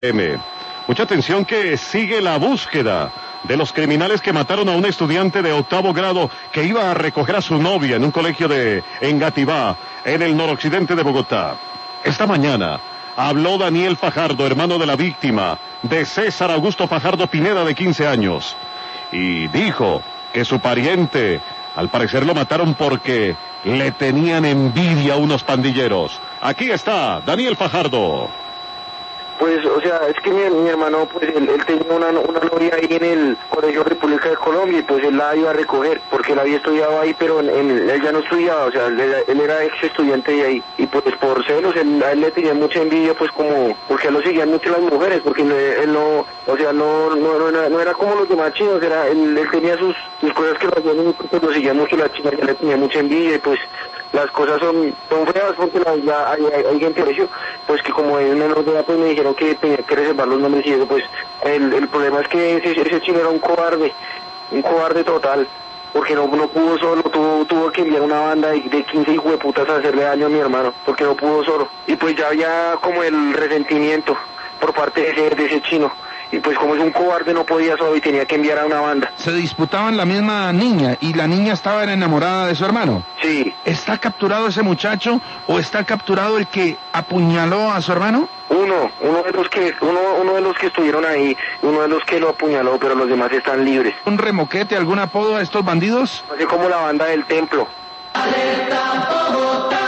Mucha atención que sigue la búsqueda de los criminales que mataron a un estudiante de 8º grado que iba a recoger a su novia en un colegio de Engativá, en el noroccidente de Bogotá. Esta mañana habló Daniel Fajardo, hermano de la víctima, de César Augusto Fajardo Pineda, de 15 años, y dijo que su pariente, al parecer, lo mataron porque le tenían envidia a unos pandilleros. Aquí está Daniel Fajardo. Pues, o sea, es que mi hermano, pues, él tenía una novia ahí en el Colegio República de Colombia, y pues él la iba a recoger, porque él había estudiado ahí, pero él ya no estudiaba, o sea, él era ex estudiante de ahí, y pues por celos, a él le tenía mucha envidia, pues como, porque a él lo seguían mucho las mujeres, porque él no, o sea, no era como los demás chinos, él tenía sus cosas que lo hacían, y pues lo seguían mucho las chicas, ya le tenía mucha envidia, y pues las cosas son feas, porque hay gente de eso, pues que como es menor de edad, pues me dijeron que tenía que reservar los nombres, y eso, pues el problema es que ese chino era un cobarde total, porque no pudo solo, tuvo que enviar una banda de 15 hijueputas a hacerle daño a mi hermano, porque no pudo solo, y pues ya había como el resentimiento por parte de ese chino. Y pues como es un cobarde no podía solo y tenía que enviar a una banda. Se disputaban la misma niña y la niña estaba enamorada de su hermano. Sí. ¿Está capturado ese muchacho o está capturado el que apuñaló a su hermano? Uno de los que estuvieron ahí, uno de los que lo apuñaló, pero los demás están libres. ¿Un remoquete, algún apodo a estos bandidos? Así como la banda del templo. Alerta Bogotá.